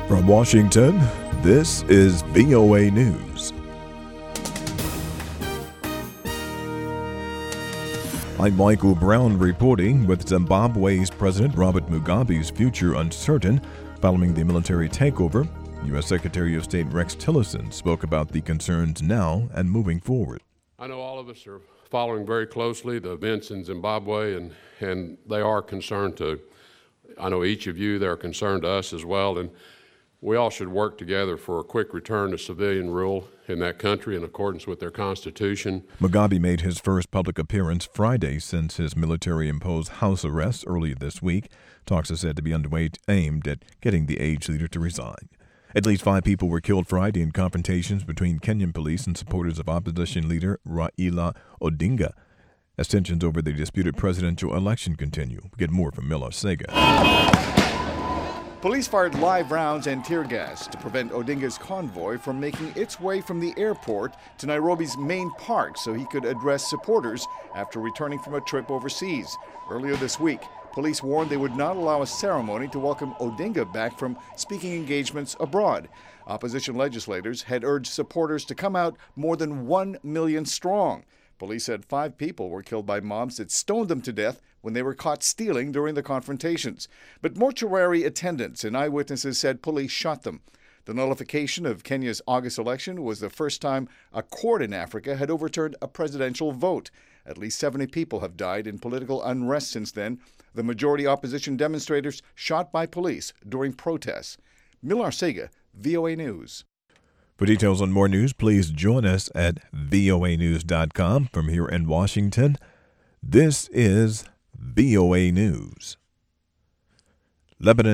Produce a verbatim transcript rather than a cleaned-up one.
From Washington, this is V O A News. I'm Michael Brown reporting. With Zimbabwe's President Robert Mugabe's future uncertain following the military takeover, U S Secretary of State Rex Tillerson spoke about the concerns now and moving forward. I know all of us are following very closely the events in Zimbabwe, and, and they are concerned to, I know each of you, they're concerned to us as well, and we all should work together for a quick return to civilian rule in that country in accordance with their constitution. Mugabe made his first public appearance Friday since his military-imposed house arrest earlier this week. Talks are said to be underway aimed at getting the aged leader to resign. At least five people were killed Friday in confrontations between Kenyan police and supporters of opposition leader Raila Odinga as tensions over the disputed presidential election continue. We get more from Millar Sega. Police fired live rounds and tear gas to prevent Odinga's convoy from making its way from the airport to Nairobi's main park so he could address supporters after returning from a trip overseas. Earlier this week, police warned they would not allow a ceremony to welcome Odinga back from speaking engagements abroad. Opposition legislators had urged supporters to come out more than one million strong. Police said five people were killed by mobs that stoned them to death when they were caught stealing during the confrontations. But mortuary attendants and eyewitnesses said police shot them. The nullification of Kenya's August election was the first time a court in Africa had overturned a presidential vote. At least seventy people have died in political unrest since then. The majority opposition demonstrators shot by police during protests. Millar Sega, V O A News. For details on more news, please join us at V O A news dot com. From here in Washington, this is V O A News. Lebanon